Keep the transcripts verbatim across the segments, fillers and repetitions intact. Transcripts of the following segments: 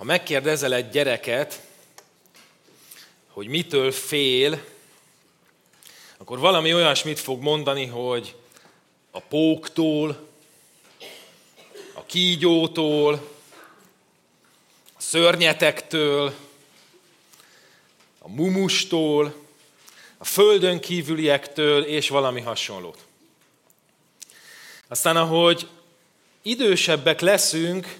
Ha megkérdezel egy gyereket, hogy mitől fél, akkor valami olyasmit fog mondani, hogy a póktól, a kígyótól, a szörnyetektől, a mumustól, a földön kívüliektől, és valami hasonlót. Aztán, ahogy idősebbek leszünk,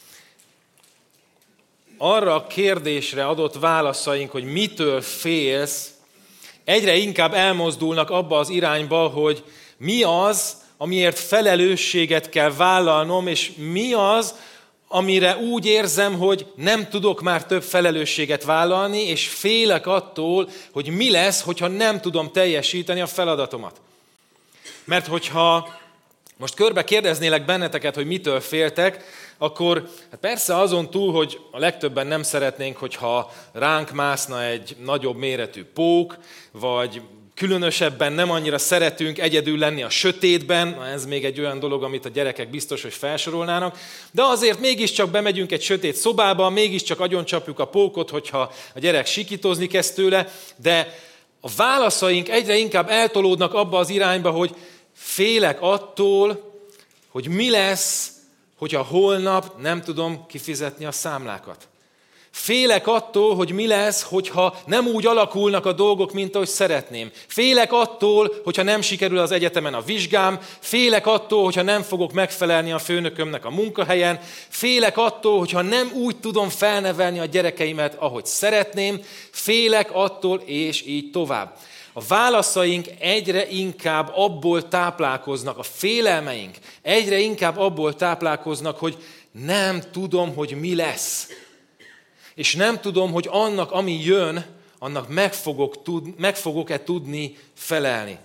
arra a kérdésre adott válaszaink, hogy mitől félsz, egyre inkább elmozdulnak abba az irányba, hogy mi az, amiért felelősséget kell vállalnom, és mi az, amire úgy érzem, hogy nem tudok már több felelősséget vállalni, és félek attól, hogy mi lesz, hogyha nem tudom teljesíteni a feladatomat. Mert hogyha most körbe kérdeznélek benneteket, hogy mitől féltek, akkor hát persze azon túl, hogy a legtöbben nem szeretnénk, hogyha ránk mászna egy nagyobb méretű pók, vagy különösebben nem annyira szeretünk egyedül lenni a sötétben, na ez még egy olyan dolog, amit a gyerekek biztos, hogy felsorolnának, de azért mégiscsak bemegyünk egy sötét szobába, mégiscsak agyoncsapjuk a pókot, hogyha a gyerek sikítozni kezd tőle, de a válaszaink egyre inkább eltolódnak abba az irányba, hogy félek attól, hogy mi lesz, hogyha holnap nem tudom kifizetni a számlákat. Félek attól, hogy mi lesz, hogyha nem úgy alakulnak a dolgok, mint ahogy szeretném. Félek attól, hogyha nem sikerül az egyetemen a vizsgám. Félek attól, hogyha nem fogok megfelelni a főnökömnek a munkahelyen. Félek attól, hogyha nem úgy tudom felnevelni a gyerekeimet, ahogy szeretném. Félek attól, és így tovább. A válaszaink egyre inkább abból táplálkoznak, a félelmeink egyre inkább abból táplálkoznak, hogy nem tudom, hogy mi lesz. És nem tudom, hogy annak, ami jön, annak meg, fogok tud, meg fogok-e tudni felelni.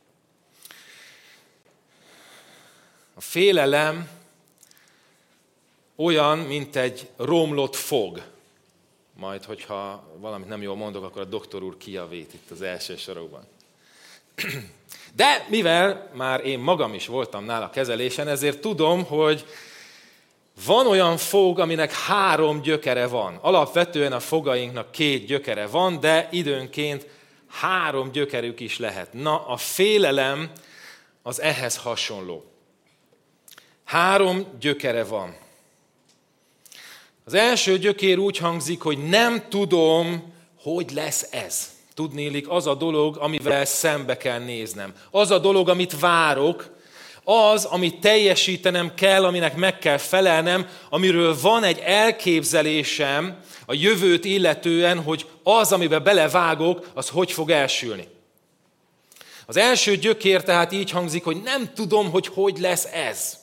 A félelem olyan, mint egy romlott fog. Majd, hogyha valamit nem jól mondok, akkor a doktor úr kijavít itt az első sorokban. De mivel már én magam is voltam nála kezelésen, ezért tudom, hogy van olyan fog, aminek három gyökere van. Alapvetően a fogainknak két gyökere van, de időnként három gyökerük is lehet. Na, a félelem az ehhez hasonló. Három gyökere van. Az első gyökér úgy hangzik, hogy nem tudom, hogy lesz ez. Tudnélik, az a dolog, amivel szembe kell néznem. Az a dolog, amit várok, az, amit teljesítenem kell, aminek meg kell felelnem, amiről van egy elképzelésem a jövőt illetően, hogy az, amiben belevágok, az hogy fog elsülni. Az első gyökér tehát így hangzik, hogy nem tudom, hogy hogy lesz ez.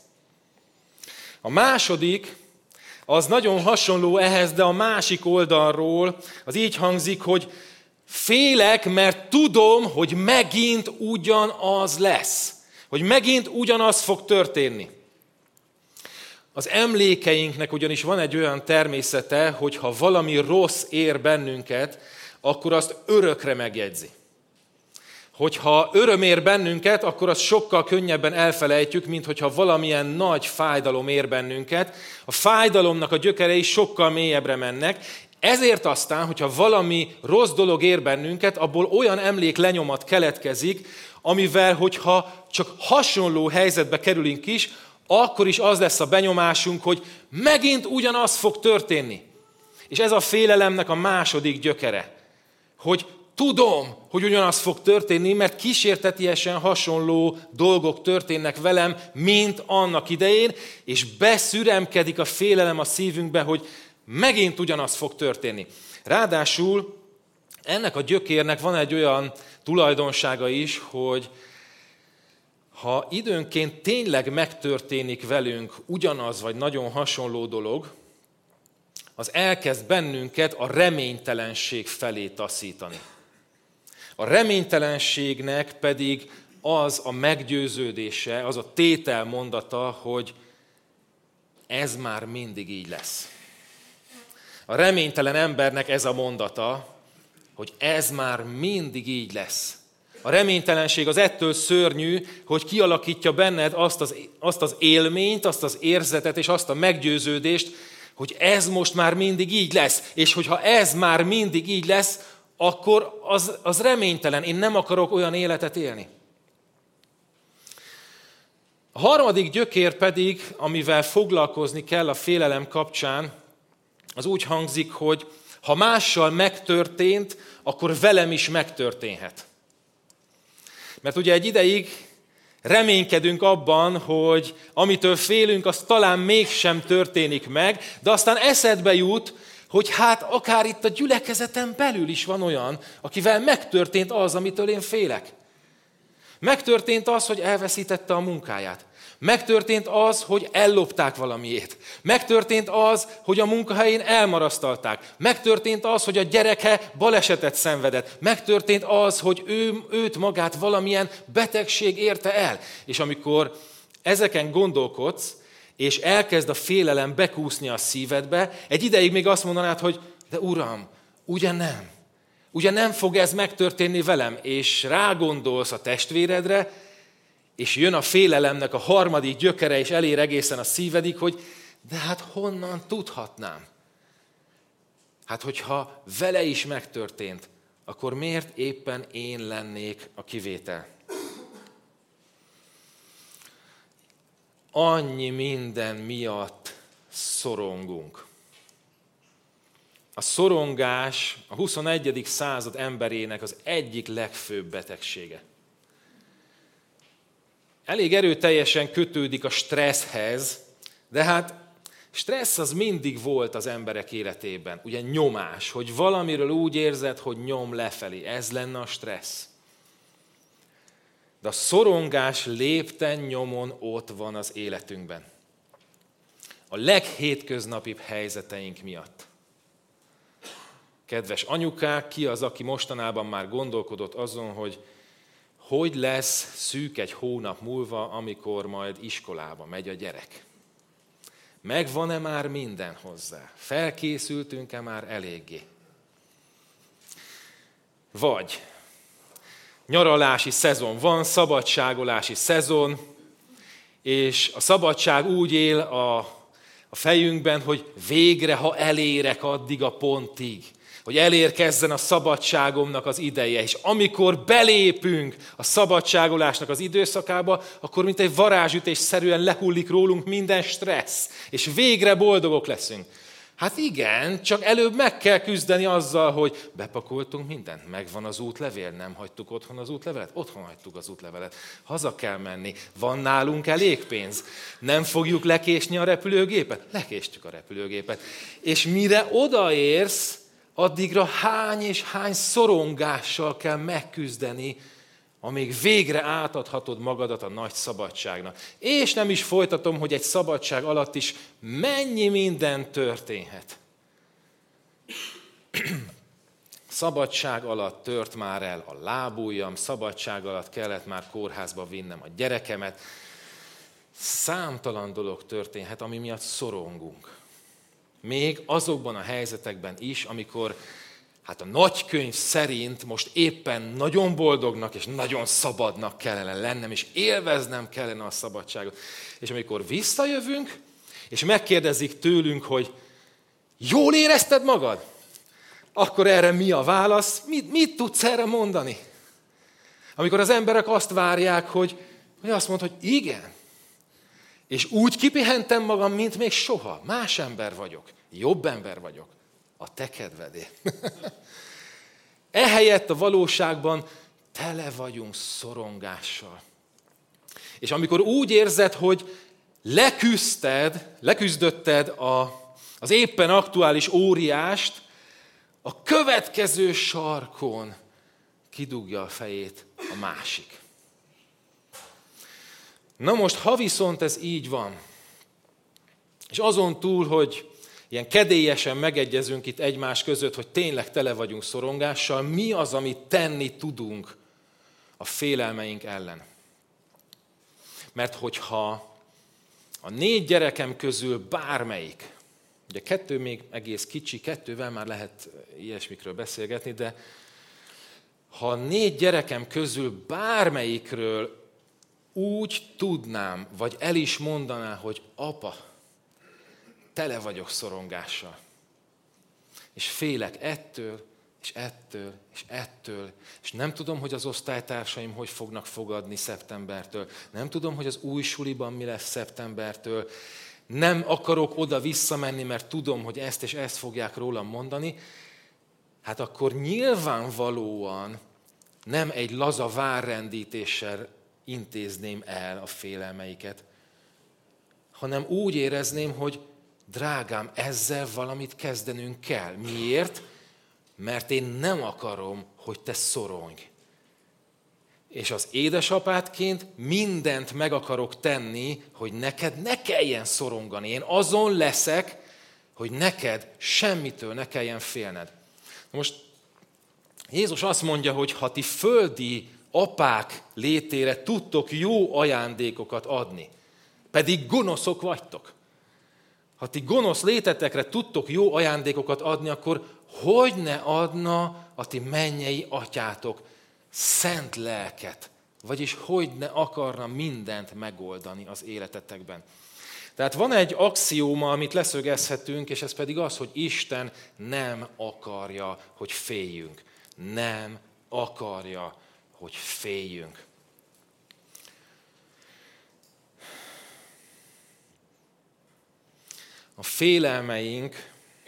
A második, az nagyon hasonló ehhez, de a másik oldalról, az így hangzik, hogy félek, mert tudom, hogy megint ugyanaz lesz. Hogy megint ugyanaz fog történni. Az emlékeinknek ugyanis van egy olyan természete, hogy ha valami rossz ér bennünket, akkor azt örökre megjegyzi. Hogyha öröm ér bennünket, akkor azt sokkal könnyebben elfelejtjük, mint hogyha valamilyen nagy fájdalom ér bennünket. A fájdalomnak a gyökerei sokkal mélyebbre mennek, ezért aztán, hogyha valami rossz dolog ér bennünket, abból olyan emléklenyomat keletkezik, amivel, hogyha csak hasonló helyzetbe kerülünk is, akkor is az lesz a benyomásunk, hogy megint ugyanaz fog történni. És ez a félelemnek a második gyökere, hogy tudom, hogy ugyanaz fog történni, mert kísértetiesen hasonló dolgok történnek velem, mint annak idején, és beszüremkedik a félelem a szívünkbe, hogy megint ugyanaz fog történni. Ráadásul ennek a gyökérnek van egy olyan tulajdonsága is, hogy ha időnként tényleg megtörténik velünk ugyanaz vagy nagyon hasonló dolog, az elkezd bennünket a reménytelenség felé taszítani. A reménytelenségnek pedig az a meggyőződése, az a tételmondata, hogy ez már mindig így lesz. A reménytelen embernek ez a mondata, hogy ez már mindig így lesz. A reménytelenség az ettől szörnyű, hogy kialakítja benned azt az, azt az élményt, azt az érzetet és azt a meggyőződést, hogy ez most már mindig így lesz, és hogyha ez már mindig így lesz, akkor az, az reménytelen. Én nem akarok olyan életet élni. A harmadik gyökér pedig, amivel foglalkozni kell a félelem kapcsán, az úgy hangzik, hogy ha mással megtörtént, akkor velem is megtörténhet. Mert ugye egy ideig reménykedünk abban, hogy amitől félünk, az talán mégsem történik meg, de aztán eszedbe jut, hogy hát akár itt a gyülekezeten belül is van olyan, akivel megtörtént az, amitől én félek. Megtörtént az, hogy elveszítette a munkáját. Megtörtént az, hogy ellopták valamiét. Megtörtént az, hogy a munkahelyén elmarasztalták. Megtörtént az, hogy a gyereke balesetet szenvedett. Megtörtént az, hogy ő, őt magát valamilyen betegség érte el. És amikor ezeken gondolkodsz, és elkezd a félelem bekúszni a szívedbe, egy ideig még azt mondanád, hogy de Uram, ugye nem? Ugye nem fog ez megtörténni velem? És rágondolsz a testvéredre, és jön a félelemnek a harmadik gyökere, és elér egészen a szívedig, hogy de hát honnan tudhatnám? Hát hogyha vele is megtörtént, akkor miért éppen én lennék a kivétel? Annyi minden miatt szorongunk. A szorongás a huszonegyedik század emberének az egyik legfőbb betegsége. Elég erőteljesen kötődik a stresszhez, de hát stressz az mindig volt az emberek életében. Ugye nyomás, hogy valamiről úgy érzed, hogy nyom lefelé. Ez lenne a stressz. De a szorongás lépten nyomon ott van az életünkben. A leghétköznapibb helyzeteink miatt. Kedves anyukák, ki az, aki mostanában már gondolkodott azon, hogy hogy lesz szűk egy hónap múlva, amikor majd iskolába megy a gyerek? Megvan-e már minden hozzá? Felkészültünk-e már eléggé? Vagy nyaralási szezon van, szabadságolási szezon, és a szabadság úgy él a, a fejünkben, hogy végre, ha elérek addig a pontig, hogy elérkezzen a szabadságomnak az ideje, és amikor belépünk a szabadságolásnak az időszakába, akkor mint egy varázsütésszerűen lehullik rólunk minden stressz, és végre boldogok leszünk. Hát igen, csak előbb meg kell küzdeni azzal, hogy bepakoltunk mindent, megvan az útlevél, nem hagytuk otthon az útlevelet, otthon hagytuk az útlevelet, haza kell menni, van nálunk elég pénz, nem fogjuk lekésni a repülőgépet, lekéstjük a repülőgépet. És mire odaérsz, addigra hány és hány szorongással kell megküzdeni, amíg végre átadhatod magadat a nagy szabadságnak. És nem is folytatom, hogy egy szabadság alatt is mennyi minden történhet. Szabadság alatt tört már el a lábujjam, szabadság alatt kellett már kórházba vinnem a gyerekemet. Számtalan dolog történhet, ami miatt szorongunk. Még azokban a helyzetekben is, amikor hát a nagykönyv szerint most éppen nagyon boldognak és nagyon szabadnak kellene lennem, és élveznem kellene a szabadságot. És amikor visszajövünk, és megkérdezik tőlünk, hogy jól érezted magad? Akkor erre mi a válasz? Mit, mit tudsz erre mondani? Amikor az emberek azt várják, hogy, hogy azt mondd, hogy igen. És úgy kipihentem magam, mint még soha. Más ember vagyok. Jobb ember vagyok. A te kedvedért. Ehelyett a valóságban tele vagyunk szorongással. És amikor úgy érzed, hogy leküzdted, leküzdötted a, az éppen aktuális óriást, a következő sarkon kidugja a fejét a másik. Na most, ha viszont ez így van, és azon túl, hogy ilyen kedélyesen megegyezünk itt egymás között, hogy tényleg tele vagyunk szorongással, mi az, amit tenni tudunk a félelmeink ellen? Mert hogyha a négy gyerekem közül bármelyik, ugye kettő még egész kicsi, kettővel már lehet ilyesmikről beszélgetni, de ha a négy gyerekem közül bármelyikről úgy tudnám, vagy el is mondaná, hogy apa, tele vagyok szorongással. És félek ettől, és ettől, és ettől, és nem tudom, hogy az osztálytársaim hogy fognak fogadni szeptembertől. Nem tudom, hogy az új suliban mi lesz szeptembertől. Nem akarok oda visszamenni, mert tudom, hogy ezt és ezt fogják rólam mondani. Hát akkor nyilvánvalóan nem egy laza várrendítéssel intézném el a félelmeiket, hanem úgy érezném, hogy drágám, ezzel valamit kezdenünk kell. Miért? Mert én nem akarom, hogy te szorongj. És az édesapádként mindent meg akarok tenni, hogy neked ne kelljen szorongani. Én azon leszek, hogy neked semmitől ne kelljen félned. Most Jézus azt mondja, hogy ha ti földi apák létére tudtok jó ajándékokat adni, pedig gonoszok vagytok. Ha ti gonosz létetekre tudtok jó ajándékokat adni, akkor hogy ne adna a ti mennyei atyátok szent lelket? Vagyis hogy ne akarna mindent megoldani az életetekben? Tehát van egy axióma, amit leszögezhetünk, és ez pedig az, hogy Isten nem akarja, hogy féljünk. Nem akarja, hogy féljünk. A félelmeink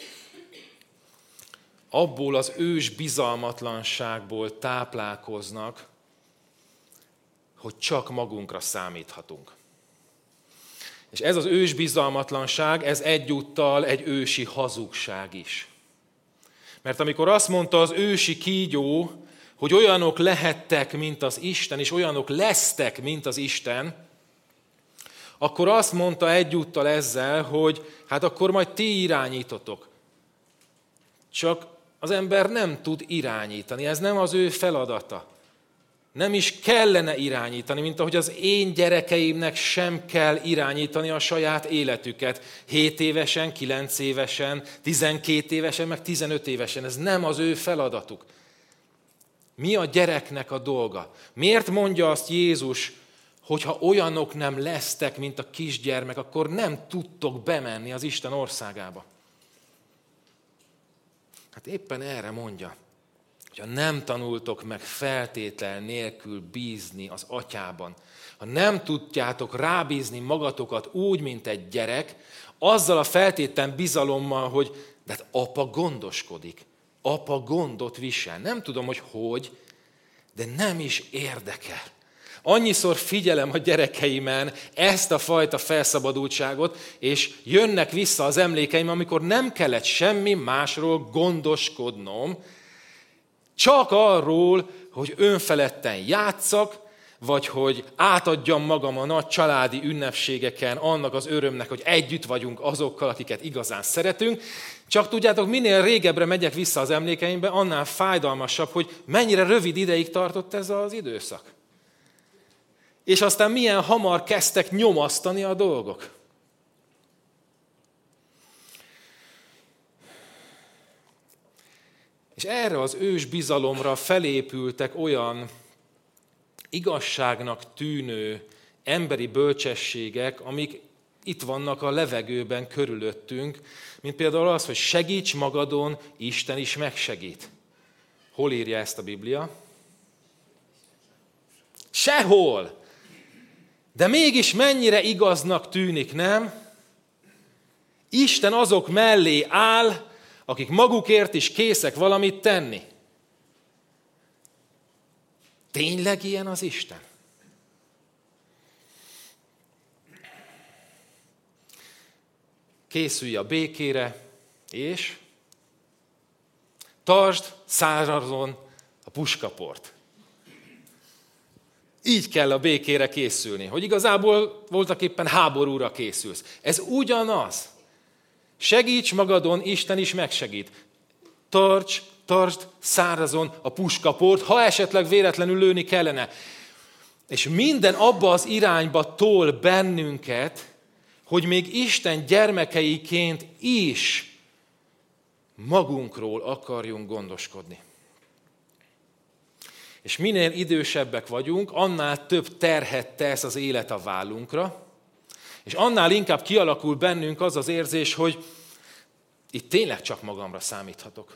abból az ős bizalmatlanságból táplálkoznak, hogy csak magunkra számíthatunk. És ez az ős bizalmatlanság, ez egyúttal egy ősi hazugság is. Mert amikor azt mondta az ősi kígyó, hogy olyanok lehettek, mint az Isten, és olyanok lesztek, mint az Isten, akkor azt mondta egyúttal ezzel, hogy hát akkor majd ti irányítotok. Csak az ember nem tud irányítani, ez nem az ő feladata. Nem is kellene irányítani, mint ahogy az én gyerekeimnek sem kell irányítani a saját életüket. hét évesen, kilenc évesen, tizenkét évesen, meg tizenöt évesen. Ez nem az ő feladatuk. Mi a gyereknek a dolga? Miért mondja azt Jézus, hogyha olyanok nem lesztek, mint a kisgyermek, akkor nem tudtok bemenni az Isten országába? Hát éppen erre mondja, hogyha nem tanultok meg feltétel nélkül bízni az atyában, ha nem tudjátok rábízni magatokat úgy, mint egy gyerek, azzal a feltétlen bizalommal, hogy de hát apa gondoskodik, apa gondot visel. Nem tudom, hogy hogy, de nem is érdekel. Annyiszor figyelem a gyerekeimen ezt a fajta felszabadultságot, és jönnek vissza az emlékeim, amikor nem kellett semmi másról gondoskodnom, csak arról, hogy önfeledten játszak, vagy hogy átadjam magam a nagy családi ünnepségeken annak az örömnek, hogy együtt vagyunk azokkal, akiket igazán szeretünk. Csak tudjátok, minél régebbre megyek vissza az emlékeimbe, annál fájdalmasabb, hogy mennyire rövid ideig tartott ez az időszak. És aztán milyen hamar kezdtek nyomasztani a dolgok. És erre az ős bizalomra felépültek olyan igazságnak tűnő emberi bölcsességek, amik itt vannak a levegőben körülöttünk, mint például az, hogy segíts magadon, Isten is megsegít. Hol írja ezt a Biblia? Sehol! De mégis mennyire igaznak tűnik, nem? Isten azok mellé áll, akik magukért is készek valamit tenni. Tényleg ilyen az Isten? Készülj a békére, és tartsd szárazon a puskaport. Így kell a békére készülni, hogy igazából voltaképpen háborúra készülsz. Ez ugyanaz. Segíts magadon, Isten is megsegít. Tarts, tartsd szárazon a puskaport, ha esetleg véletlenül lőni kellene. És minden abba az irányba tol bennünket, hogy még Isten gyermekeiként is magunkról akarjunk gondoskodni. És minél idősebbek vagyunk, annál több terhet tesz az élet a vállunkra, És annál inkább kialakul bennünk az az érzés, hogy itt tényleg csak magamra számíthatok.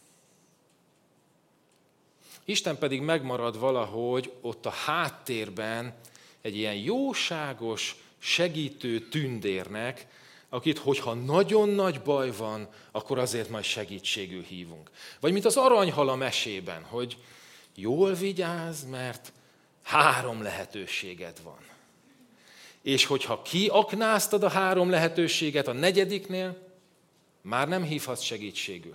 Isten pedig megmarad valahogy ott a háttérben egy ilyen jóságos, segítő tündérnek, akit, hogyha nagyon nagy baj van, akkor azért majd segítségül hívunk. Vagy mint az aranyhal a mesében, hogy jól vigyázz, mert három lehetőséged van. És hogyha kiaknáztad a három lehetőséget a negyediknél, már nem hívhatsz segítségül.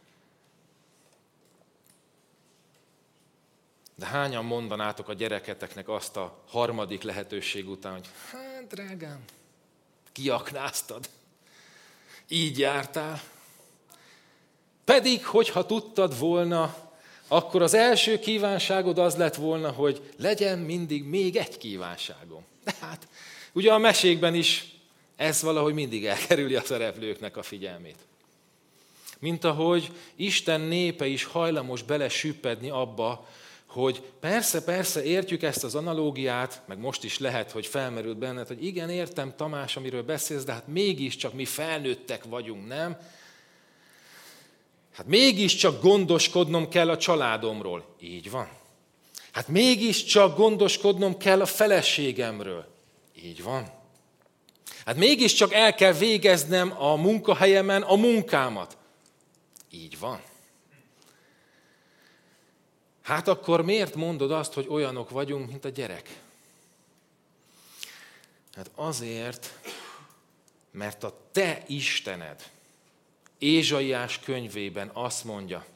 De hányan mondanátok a gyereketeknek azt a harmadik lehetőség után, hogy hát drágám, kiaknáztad, így jártál. Pedig, hogyha tudtad volna, akkor az első kívánságod az lett volna, hogy legyen mindig még egy kívánságom. De hát, ugye a mesékben is ez valahogy mindig elkerüli a szereplőknek a figyelmét. Mint ahogy Isten népe is hajlamos belesüppedni abba, hogy persze, persze értjük ezt az analógiát, meg most is lehet, hogy felmerült benned, hogy igen, értem Tamás, amiről beszélsz, de hát mégiscsak mi felnőttek vagyunk, nem? Hát mégiscsak gondoskodnom kell a családomról. Így van. Hát mégiscsak gondoskodnom kell a feleségemről. Így van. Hát mégiscsak el kell végeznem a munkahelyemen a munkámat. Így van. Hát akkor miért mondod azt, hogy olyanok vagyunk, mint a gyerek? Hát azért, mert a te Istened Ézsaiás könyvében azt mondja,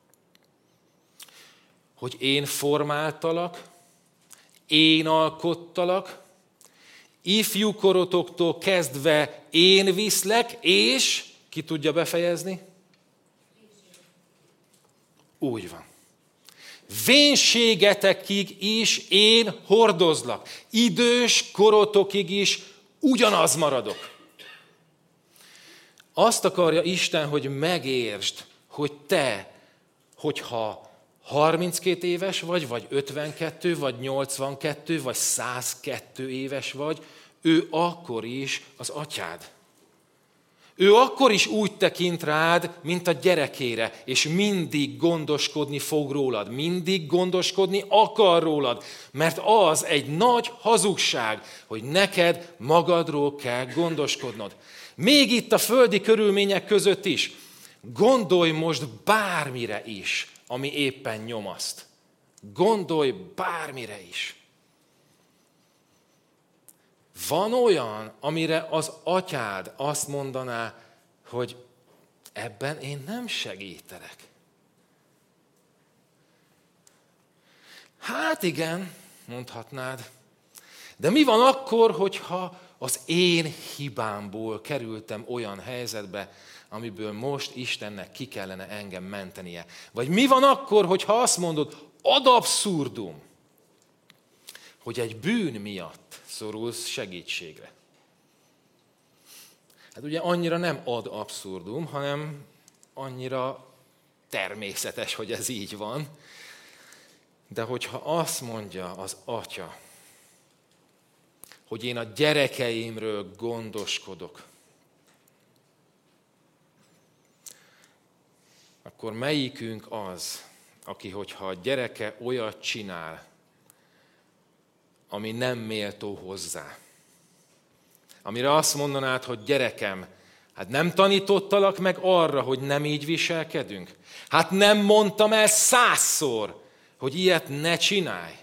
hogy én formáltalak, én alkottalak, ifjúkorotoktól kezdve én viszlek, és ki tudja befejezni? Úgy van. Vénségetekig is én hordozlak. Idős korotokig is ugyanaz maradok. Azt akarja Isten, hogy megértsd, hogy te, hogyha harminckét éves vagy, vagy ötvenkettő, vagy nyolcvankettő, vagy százkettő éves vagy, ő akkor is az atyád. Ő akkor is úgy tekint rád, mint a gyerekére, és mindig gondoskodni fog rólad, mindig gondoskodni akar rólad, mert az egy nagy hazugság, hogy neked magadról kell gondoskodnod. Még itt a földi körülmények között is, gondolj most bármire is, ami éppen nyomaszt. Gondolj bármire is. Van olyan, amire az atyád azt mondaná, hogy ebben én nem segítelek. Hát igen, mondhatnád. De mi van akkor, hogyha az én hibámból kerültem olyan helyzetbe, amiből most Istennek ki kellene engem mentenie? Vagy mi van akkor, hogyha azt mondod, ad abszurdum, hogy egy bűn miatt szorulsz segítségre? Hát ugye annyira nem ad abszurdum, hanem annyira természetes, hogy ez így van. De hogyha azt mondja az atya, hogy én a gyerekeimről gondoskodok, akkor melyikünk az, aki, hogyha a gyereke olyat csinál, ami nem méltó hozzá. Amire azt mondanád, hogy gyerekem, hát nem tanítottalak meg arra, hogy nem így viselkedünk? Hát nem mondtam el százszor, hogy ilyet ne csinálj.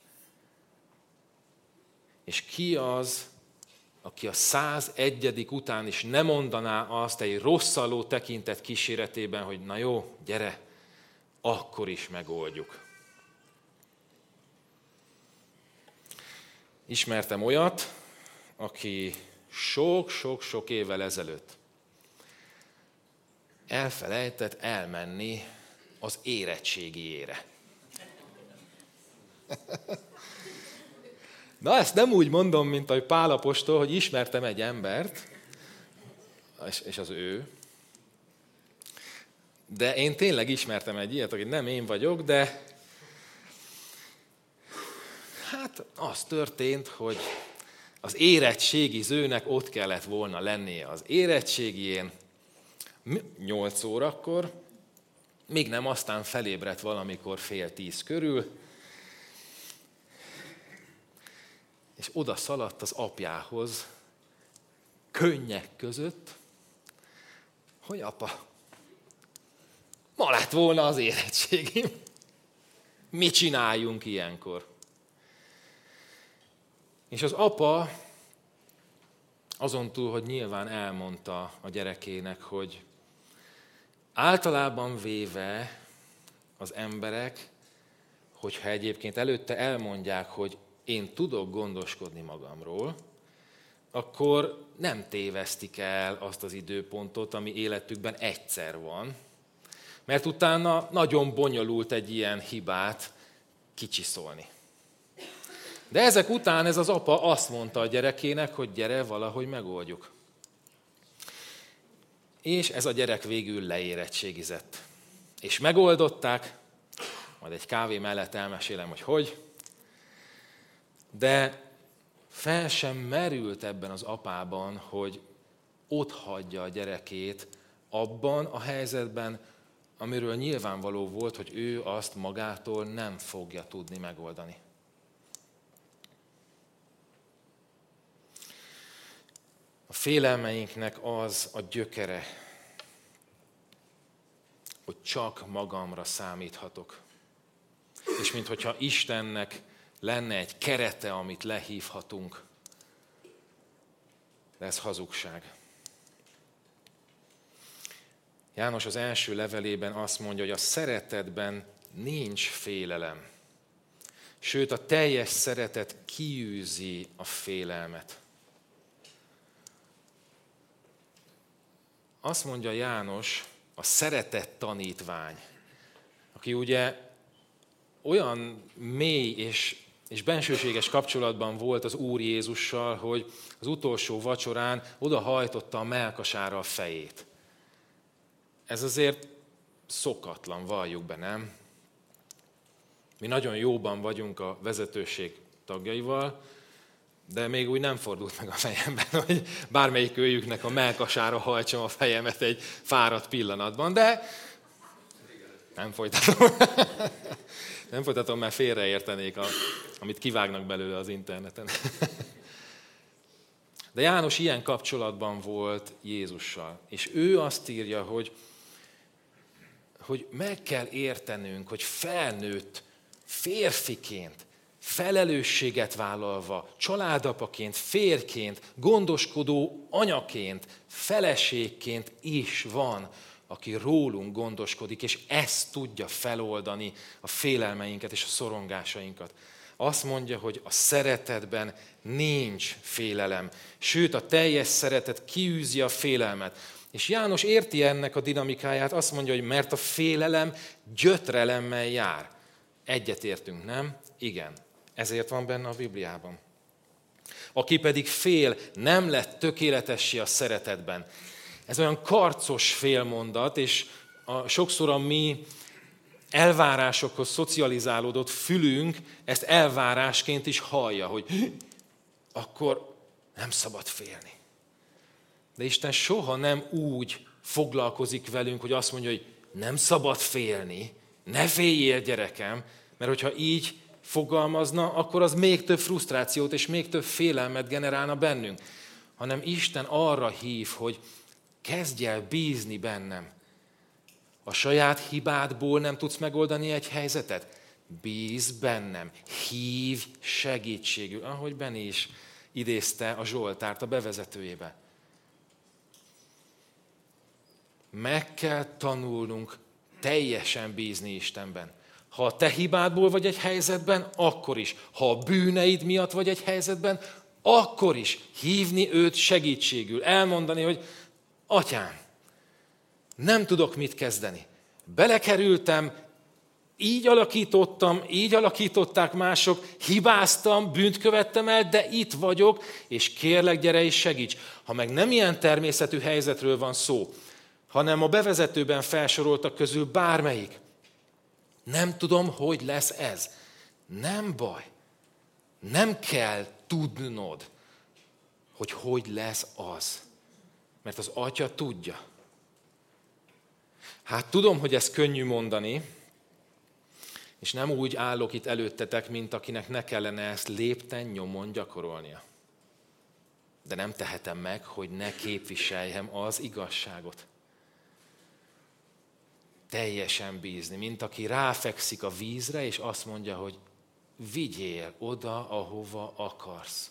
És ki az, aki a százegyedik után is ne mondaná azt egy rosszalló tekintet kíséretében, hogy na jó, gyere, akkor is megoldjuk. Ismertem olyat, aki sok-sok-sok évvel ezelőtt elfelejtett elmenni az érettségiére. Na, ezt nem úgy mondom, mint ahogy Pál apostol, hogy ismertem egy embert, és az ő, de én tényleg ismertem egy ilyet, aki nem én vagyok, de hát az történt, hogy az érettségizőnek ott kellett volna lennie az érettségijén, nyolc órakor, még nem, aztán felébredt valamikor fél tíz körül, és oda szaladt az apjához, könnyek között, hogy apa, ma lett volna az érettségim. Mit csináljunk ilyenkor? És az apa azon túl, hogy nyilván elmondta a gyerekének, hogy általában véve az emberek, hogyha egyébként előtte elmondják, hogy én tudok gondoskodni magamról, akkor nem tévesztik el azt az időpontot, ami életükben egyszer van, mert utána nagyon bonyolult egy ilyen hibát kicsiszolni. De ezek után ez az apa azt mondta a gyerekének, hogy gyere, valahogy megoldjuk. És ez a gyerek végül leérettségizett. És megoldották, majd egy kávé mellett elmesélem, hogy hogy, de fel sem merült ebben az apában, hogy ott hagyja a gyerekét abban a helyzetben, amiről nyilvánvaló volt, hogy ő azt magától nem fogja tudni megoldani. A félelmeinknek az a gyökere, hogy csak magamra számíthatok. És minthogyha Istennek lenne egy kerete, amit lehívhatunk, de ez hazugság. János az első levelében azt mondja, hogy a szeretetben nincs félelem. Sőt, a teljes szeretet kiűzi a félelmet. Azt mondja János, a szeretett tanítvány, aki ugye olyan mély és, és bensőséges kapcsolatban volt az Úr Jézussal, hogy az utolsó vacsorán odahajtotta a mellkasára a fejét. Ez azért szokatlan, valljuk be, nem? Mi nagyon jóban vagyunk a vezetőség tagjaival, de még úgy nem fordult meg a fejemben, hogy bármelyik őjüknek a mellkasára hajtsam a fejemet egy fáradt pillanatban, de nem folytatom. Nem folytatom, mert félreértenék, a, amit kivágnak belőle az interneten. De János ilyen kapcsolatban volt Jézussal, és ő azt írja, hogy, hogy meg kell értenünk, hogy felnőtt férfiként, felelősséget vállalva, családapaként, férjként, gondoskodó anyaként, feleségként is van, aki rólunk gondoskodik, és ezt tudja feloldani a félelmeinket és a szorongásainkat. Azt mondja, hogy a szeretetben nincs félelem, sőt a teljes szeretet kiűzi a félelmet. És János érti ennek a dinamikáját, azt mondja, hogy mert a félelem gyötrelemmel jár. Egyetértünk, nem? Igen. Ezért van benne a Bibliában. Aki pedig fél, nem lett tökéletessé a szeretetben. Ez olyan karcos félmondat, és a, sokszor a mi elvárásokhoz szocializálódott fülünk ezt elvárásként is hallja, hogy akkor nem szabad félni. De Isten soha nem úgy foglalkozik velünk, hogy azt mondja, hogy nem szabad félni, ne féljél, gyerekem, mert hogyha így fogalmazna, akkor az még több frusztrációt és még több félelmet generálna bennünk. Hanem Isten arra hív, hogy kezdj el bízni bennem. A saját hibádból nem tudsz megoldani egy helyzetet? Bízz bennem, hívj segítségül, ahogy Benni is idézte a Zsoltárt a bevezetőjébe. Meg kell tanulnunk teljesen bízni Istenben. Ha a te hibádból vagy egy helyzetben, akkor is. Ha a bűneid miatt vagy egy helyzetben, akkor is hívni őt segítségül. Elmondani, hogy atyám, nem tudok mit kezdeni. Belekerültem, így alakítottam, így alakították mások, hibáztam, bűnt követtem el, de itt vagyok, és kérlek, gyere és segíts. Ha meg nem ilyen természetű helyzetről van szó, hanem a bevezetőben felsoroltak közül bármelyik, nem tudom, hogy lesz ez. Nem baj. Nem kell tudnod, hogy hogy lesz az. Mert az Atya tudja. Hát tudom, hogy ez könnyű mondani, és nem úgy állok itt előttetek, mint akinek ne kellene ezt lépten nyomon gyakorolnia. De nem tehetem meg, hogy ne képviseljem az igazságot. Teljesen bízni, mint aki ráfekszik a vízre, és azt mondja, hogy vigyél oda, ahova akarsz.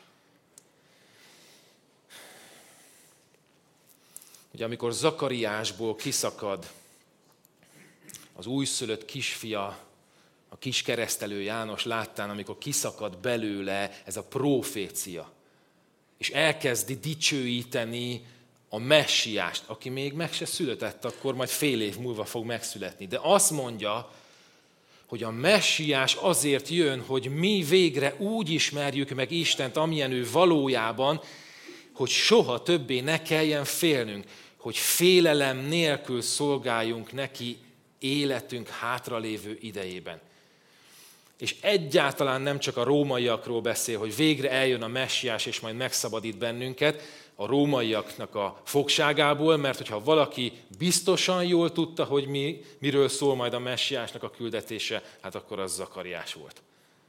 Ugye amikor Zakariásból kiszakad az újszülött kisfia, a kis keresztelő János láttán, amikor kiszakad belőle ez a profécia, és elkezdi dicsőíteni a messiást, aki még meg se született, akkor majd fél év múlva fog megszületni. De azt mondja, hogy a messiás azért jön, hogy mi végre úgy ismerjük meg Istent, amilyen ő valójában, hogy soha többé ne kelljen félnünk, hogy félelem nélkül szolgáljunk neki életünk hátralévő idejében. És egyáltalán nem csak a rómaiakról beszél, hogy végre eljön a messiás, és majd megszabadít bennünket a rómaiaknak a fogságából, mert hogyha valaki biztosan jól tudta, hogy mi, miről szól majd a messiásnak a küldetése, hát akkor az Zakariás volt.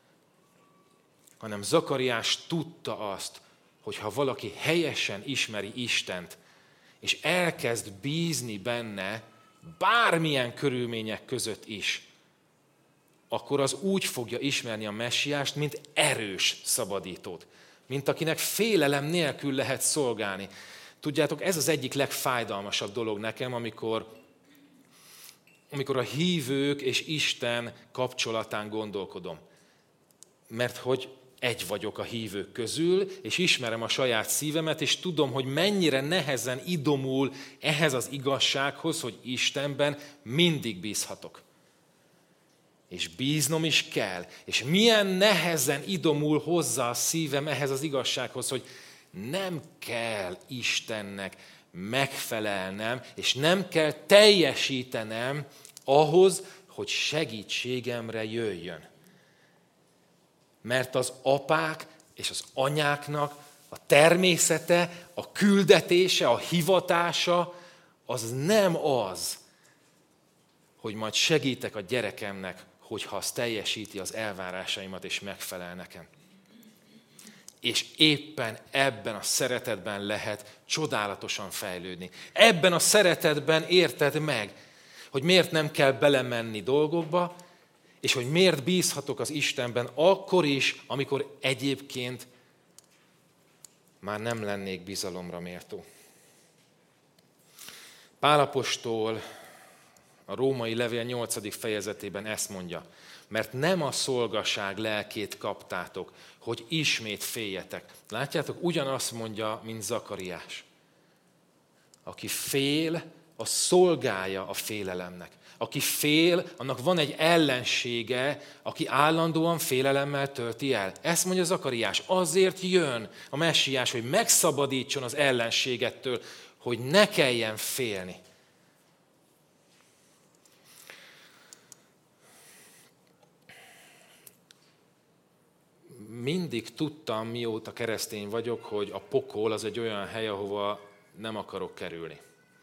Hanem Zakariás tudta azt, hogy ha valaki helyesen ismeri Istent, és elkezd bízni benne, bármilyen körülmények között is, akkor az úgy fogja ismerni a messiást, mint erős szabadítót. Mint akinek félelem nélkül lehet szolgálni. Tudjátok, ez az egyik legfájdalmasabb dolog nekem, amikor, amikor a hívők és Isten kapcsolatán gondolkodom. Mert hogy egy vagyok a hívők közül, és ismerem a saját szívemet, és tudom, hogy mennyire nehezen idomul ehhez az igazsághoz, hogy Istenben mindig bízhatok. És bíznom is kell. És milyen nehezen idomul hozzá a szívem ehhez az igazsághoz, hogy nem kell Istennek megfelelnem, és nem kell teljesítenem ahhoz, hogy segítségemre jöjjön. Mert az apák és az anyáknak a természete, a küldetése, a hivatása, az nem az, hogy majd segítek a gyerekemnek, hogyha az teljesíti az elvárásaimat és megfelel nekem. És éppen ebben a szeretetben lehet csodálatosan fejlődni. Ebben a szeretetben érted meg, hogy miért nem kell belemenni dolgokba, és hogy miért bízhatok az Istenben akkor is, amikor egyébként már nem lennék bizalomra méltó. Pál apostol a római levél nyolcadik fejezetében ezt mondja, mert nem a szolgaság lelkét kaptátok, hogy ismét féljetek. Látjátok, ugyanazt mondja, mint Zakariás. Aki fél, a szolgája a félelemnek. Aki fél, annak van egy ellensége, aki állandóan félelemmel tölti el. Ezt mondja Zakariás, azért jön a messiás, hogy megszabadítson az ellenségettől, hogy ne kelljen félni. Mindig tudtam, mióta keresztény vagyok, hogy a pokol az egy olyan hely, ahova nem akarok kerülni.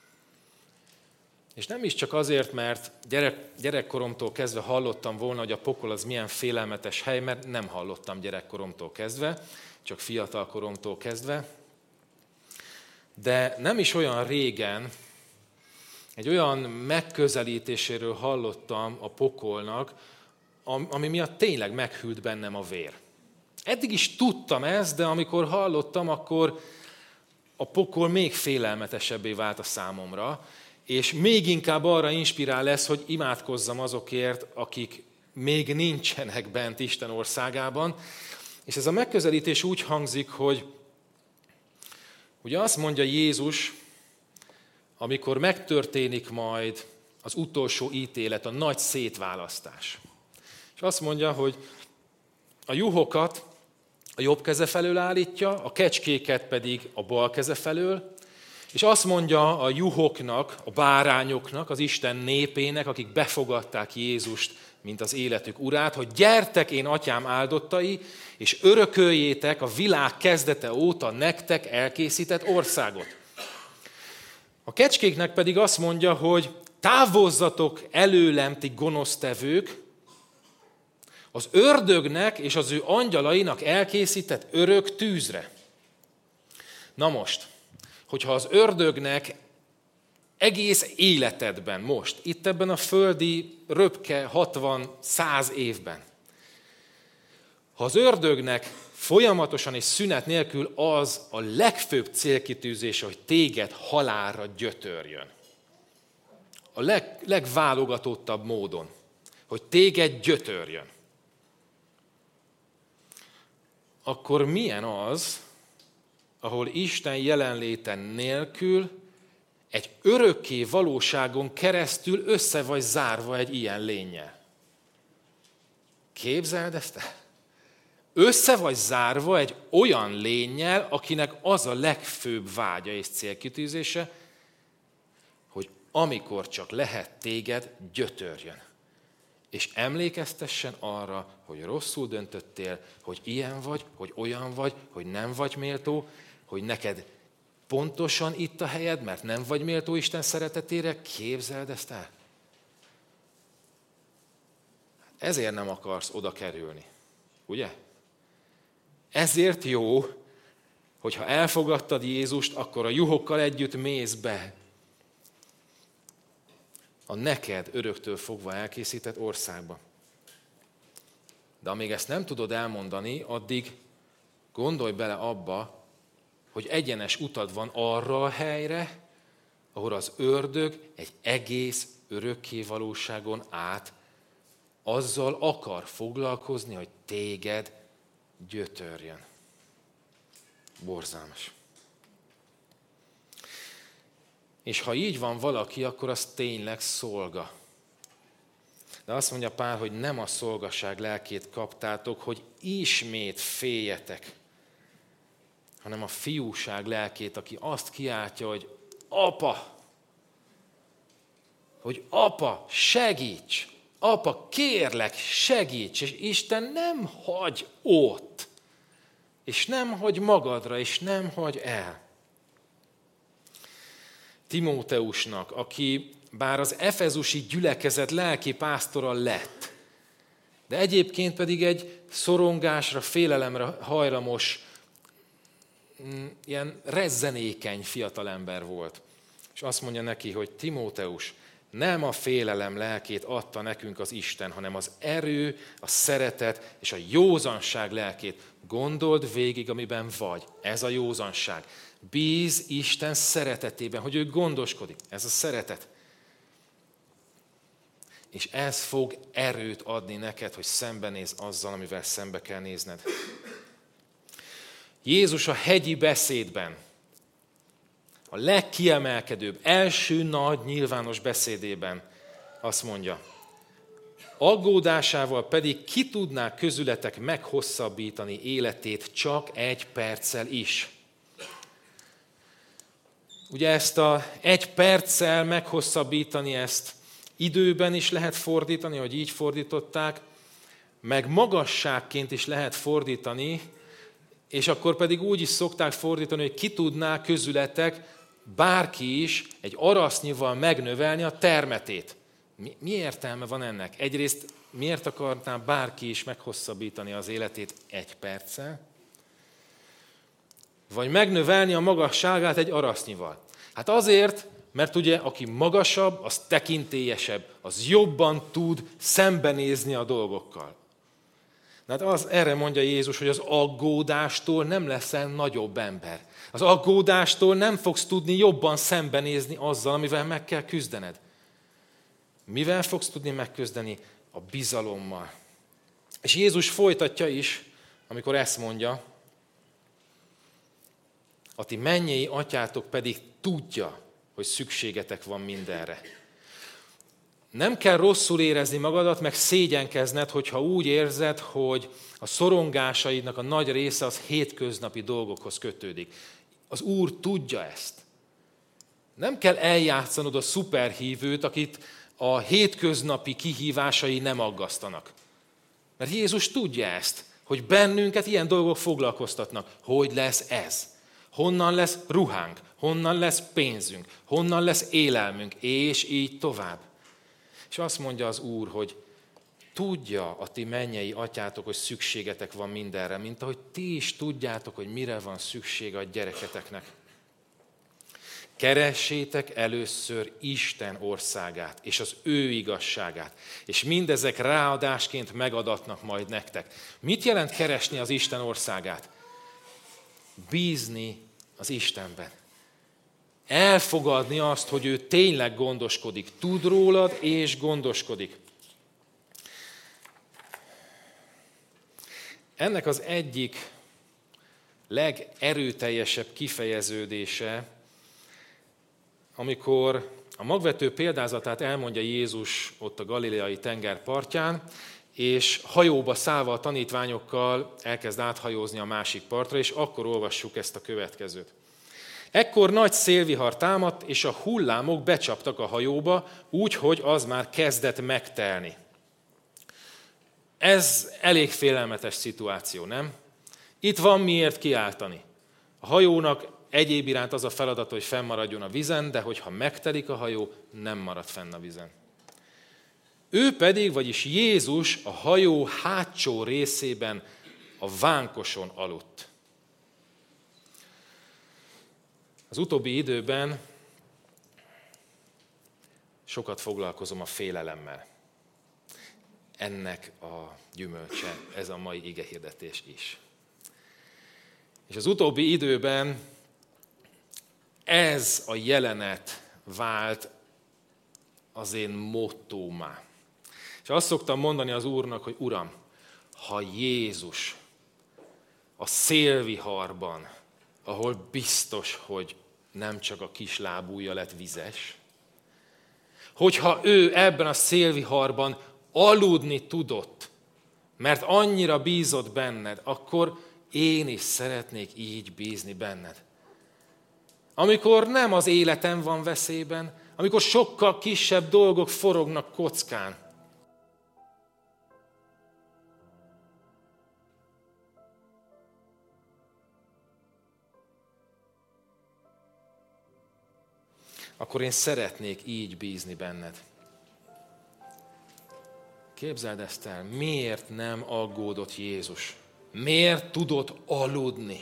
És nem is csak azért, mert gyerek, gyerekkoromtól kezdve hallottam volna, hogy a pokol az milyen félelmetes hely, mert nem hallottam gyerekkoromtól kezdve, csak fiatalkoromtól kezdve. De nem is olyan régen egy olyan megközelítéséről hallottam a pokolnak, ami miatt tényleg meghűlt bennem a vér. Eddig is tudtam ezt, de amikor hallottam, akkor a pokol még félelmetesebbé vált a számomra, és még inkább arra inspirál lesz, hogy imádkozzam azokért, akik még nincsenek bent Isten országában. És ez a megközelítés úgy hangzik, hogy ugye azt mondja Jézus, amikor megtörténik majd az utolsó ítélet, a nagy szétválasztás. És azt mondja, hogy a juhokat a jobb keze felől állítja, a kecskéket pedig a bal keze felől, és azt mondja a juhoknak, a bárányoknak, az Isten népének, akik befogadták Jézust, mint az életük urát, hogy gyertek én atyám áldottai, és örököljétek a világ kezdete óta nektek elkészített országot. A kecskéknek pedig azt mondja, hogy távozzatok előlem, ti gonosztevők, az ördögnek és az ő angyalainak elkészített örök tűzre. Na most, hogyha az ördögnek egész életedben most, itt ebben a földi röpke hatvan-száz évben, ha az ördögnek folyamatosan és szünet nélkül az a legfőbb célkitűzése, hogy téged halálra gyötörjön. A leg, legválogatottabb módon, hogy téged gyötörjön. Akkor milyen az, ahol Isten jelenléte nélkül egy örökké valóságon keresztül össze vagy zárva egy ilyen lénnyel? Képzeld ezt el? Össze vagy zárva egy olyan lénnyel, akinek az a legfőbb vágya és célkitűzése, hogy amikor csak lehet téged gyötörjön. És emlékeztessen arra, hogy rosszul döntöttél, hogy ilyen vagy, hogy olyan vagy, hogy nem vagy méltó, hogy neked pontosan itt a helyed, mert nem vagy méltó Isten szeretetére. Képzeld ezt el? Ezért nem akarsz oda kerülni, ugye? Ezért jó, hogyha elfogadtad Jézust, akkor a juhokkal együtt mész be a neked öröktől fogva elkészített országba. De amíg ezt nem tudod elmondani, addig gondolj bele abba, hogy egyenes utad van arra a helyre, ahol az ördög egy egész örökké valóságon át azzal akar foglalkozni, hogy téged gyötörjön. Borzalmas. És ha így van valaki, akkor az tényleg szolga. De azt mondja Pál, hogy nem a szolgaság lelkét kaptátok, hogy ismét féljetek, hanem a fiúság lelkét, aki azt kiáltja, hogy apa, hogy apa, segíts, apa, kérlek, segíts, és Isten nem hagy ott, és nem hagy magadra, és nem hagy el. Timóteusnak, aki bár az efezusi gyülekezet lelki pásztora lett, de egyébként pedig egy szorongásra, félelemre hajlamos, ilyen rezzenékeny fiatalember volt. És azt mondja neki, hogy Timóteus, nem a félelem lelkét adta nekünk az Isten, hanem az erő, a szeretet és a józanság lelkét. Gondold végig, amiben vagy. Ez a józanság. Bíz Isten szeretetében, hogy ő gondoskodik. Ez a szeretet. És ez fog erőt adni neked, hogy szembenézz azzal, amivel szembe kell nézned. Jézus a hegyi beszédben, a legkiemelkedőbb, első nagy nyilvános beszédében azt mondja, aggódásával pedig ki tudná közületek meghosszabbítani életét csak egy perccel is. Ugye ezt a egy perccel meghosszabbítani, ezt időben is lehet fordítani, hogy így fordították, meg magasságként is lehet fordítani, és akkor pedig úgy is szokták fordítani, hogy ki tudná közületek bárki is egy arasznyival megnövelni a termetét. Mi, mi értelme van ennek? Egyrészt miért akarná bárki is meghosszabbítani az életét egy perccel? Vagy megnövelni a magasságát egy arasznyival? Hát azért, mert ugye aki magasabb, az tekintélyesebb, az jobban tud szembenézni a dolgokkal. Hát az, erre mondja Jézus, hogy az aggódástól nem leszel nagyobb ember. Az aggódástól nem fogsz tudni jobban szembenézni azzal, amivel meg kell küzdened. Mivel fogsz tudni megküzdeni? A bizalommal. És Jézus folytatja is, amikor ezt mondja, a ti mennyei atyátok pedig tudja, hogy szükségetek van mindenre. Nem kell rosszul érezni magadat, meg szégyenkezned, hogyha úgy érzed, hogy a szorongásaidnak a nagy része az hétköznapi dolgokhoz kötődik. Az Úr tudja ezt. Nem kell eljátszanod a szuperhívőt, akit a hétköznapi kihívásai nem aggasztanak. Mert Jézus tudja ezt, hogy bennünket ilyen dolgok foglalkoztatnak. Hogy lesz ez? Honnan lesz ruhánk? Honnan lesz pénzünk? Honnan lesz élelmünk? És így tovább. És azt mondja az Úr, hogy tudja a ti mennyei atyátok, hogy szükségetek van mindenre, mint ahogy ti is tudjátok, hogy mire van szüksége a gyereketeknek. Keressétek először Isten országát, és az ő igazságát, és mindezek ráadásként megadatnak majd nektek. Mit jelent keresni az Isten országát? Bízni az Istenben. Elfogadni azt, hogy ő tényleg gondoskodik, tud rólad és gondoskodik. Ennek az egyik legerőteljesebb kifejeződése, amikor a magvető példázatát elmondja Jézus ott a galileai tenger partján, és hajóba szállva a tanítványokkal elkezd áthajózni a másik partra, és akkor olvassuk ezt a következőt. Ekkor nagy szélvihar támadt, és a hullámok becsaptak a hajóba, úgy, hogy az már kezdett megtelni. Ez elég félelmetes szituáció, nem? Itt van miért kiáltani. A hajónak egyéb iránt az a feladat, hogy fennmaradjon a vízen, de hogyha megtelik a hajó, nem marad fenn a vízen. Ő pedig, vagyis Jézus a hajó hátsó részében a vánkoson aludt. Az utóbbi időben sokat foglalkozom a félelemmel. Ennek a gyümölcse, ez a mai igehirdetés is. És az utóbbi időben ez a jelenet vált az én mottómá. És azt szoktam mondani az Úrnak, hogy Uram, ha Jézus a szélviharban, ahol biztos, hogy nem csak a kis lábúja lett vizes, hogyha ő ebben a szélviharban aludni tudott, mert annyira bízott benned, akkor én is szeretnék így bízni benned. Amikor nem az életem van veszélyben, amikor sokkal kisebb dolgok forognak kockán. Akkor én szeretnék így bízni benned. Képzeld ezt el, miért nem aggódott Jézus? Miért tudott aludni?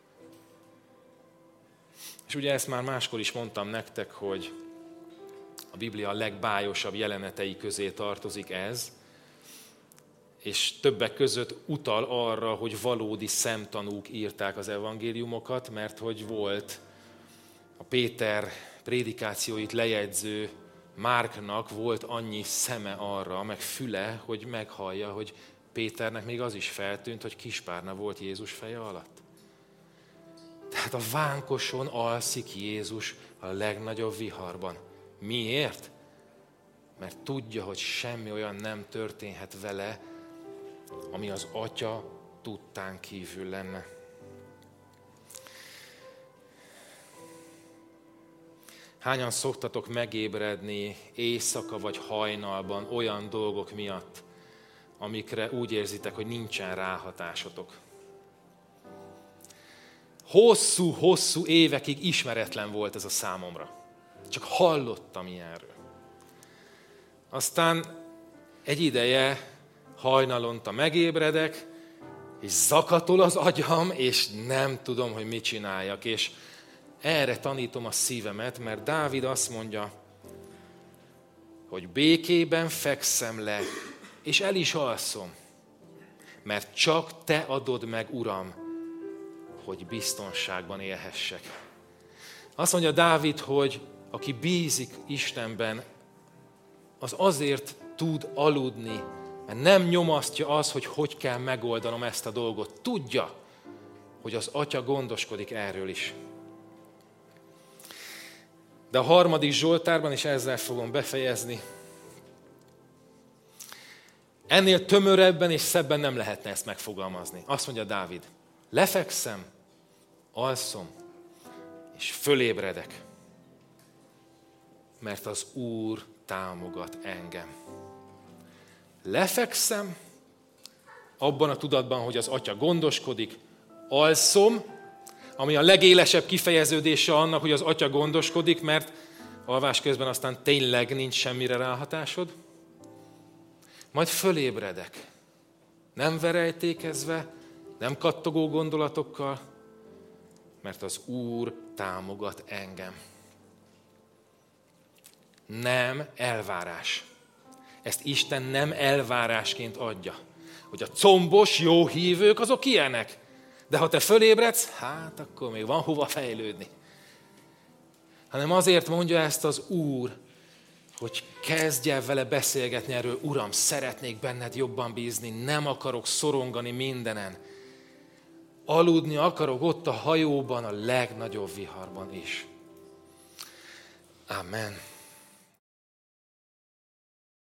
És ugye ezt már máskor is mondtam nektek, hogy a Biblia legbájosabb jelenetei közé tartozik ez, és többek között utal arra, hogy valódi szemtanúk írták az evangéliumokat, mert hogy volt a Péter prédikációit lejegyző Márknak volt annyi szeme arra, meg füle, hogy meghallja, hogy Péternek még az is feltűnt, hogy kispárna volt Jézus feje alatt. Tehát a vánkoson alszik Jézus a legnagyobb viharban. Miért? Mert tudja, hogy semmi olyan nem történhet vele, ami az Atya tudtán kívül lenne. Hányan szoktatok megébredni éjszaka vagy hajnalban olyan dolgok miatt, amikre úgy érzitek, hogy nincsen ráhatásotok? Hosszú-hosszú évekig ismeretlen volt ez a számomra. Csak hallottam ilyenről. Aztán egy ideje hajnalonta megébredek, és zakatol az agyam, és nem tudom, hogy mit csináljak. És erre tanítom a szívemet, mert Dávid azt mondja, hogy békében fekszem le, és el is alszom, mert csak te adod meg, Uram, hogy biztonságban élhessek. Azt mondja Dávid, hogy aki bízik Istenben, az azért tud aludni, mert nem nyomasztja az, hogy hogy kell megoldanom ezt a dolgot. Tudja, hogy az Atya gondoskodik erről is. De a harmadik Zsoltárban, és ezzel fogom befejezni, ennél tömörebben és szebben nem lehetne ezt megfogalmazni. Azt mondja Dávid, lefekszem, alszom, és fölébredek. mert az Úr támogat engem. Lefekszem, abban a tudatban, hogy az Atya gondoskodik, alszom, ami a legélesebb kifejeződése annak, hogy az Atya gondoskodik, mert alvás közben aztán tényleg nincs semmire ráhatásod. Majd fölébredek, nem verejtékezve, nem kattogó gondolatokkal, mert az Úr támogat engem. Nem elvárás. Ezt Isten nem elvárásként adja. Hogy a combos, jó hívők, azok ilyenek. De ha te fölébredsz, hát akkor még van hova fejlődni. Hanem azért mondja ezt az Úr, hogy kezdj el vele beszélgetni erről, Uram, szeretnék benned jobban bízni, nem akarok szorongani mindenen. Aludni akarok ott a hajóban, a legnagyobb viharban is. Amen.